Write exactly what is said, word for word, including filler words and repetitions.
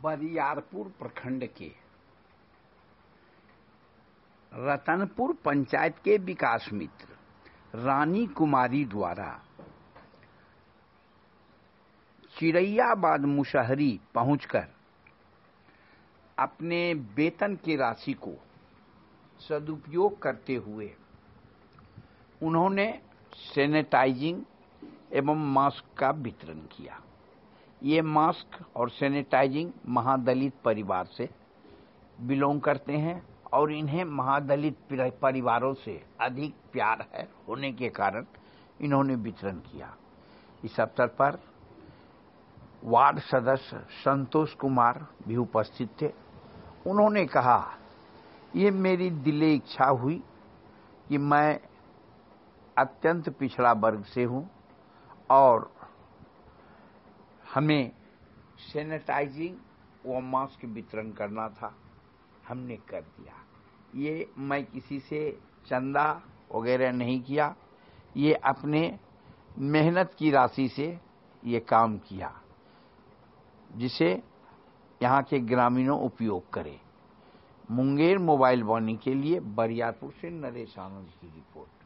बरियारपुर प्रखंड के रतनपुर पंचायत के विकास मित्र रानी कुमारी द्वारा चिरैयाबाद मुसहरी पहुंचकर अपने वेतन की राशि को सदुपयोग करते हुए उन्होंने सैनिटाइजिंग एवं मास्क का वितरण किया। ये मास्क और सैनिटाइजिंग महादलित परिवार से बिलोंग करते हैं और इन्हें महादलित परिवारों से अधिक प्यार है होने के कारण इन्होंने वितरण किया। इस अवसर पर वार्ड सदस्य संतोष कुमार भी उपस्थित थे। उन्होंने कहा, ये मेरी दिली इच्छा हुई कि मैं अत्यंत पिछड़ा वर्ग से हूं और हमें सैनिटाइजिंग व मास्क वितरण करना था, हमने कर दिया। ये मैं किसी से चंदा वगैरह नहीं किया, ये अपने मेहनत की राशि से ये काम किया जिसे यहाँ के ग्रामीणों उपयोग करें। मुंगेर मोबाइल वाणी के लिए बरियारपुर से नरेश आनंद की रिपोर्ट।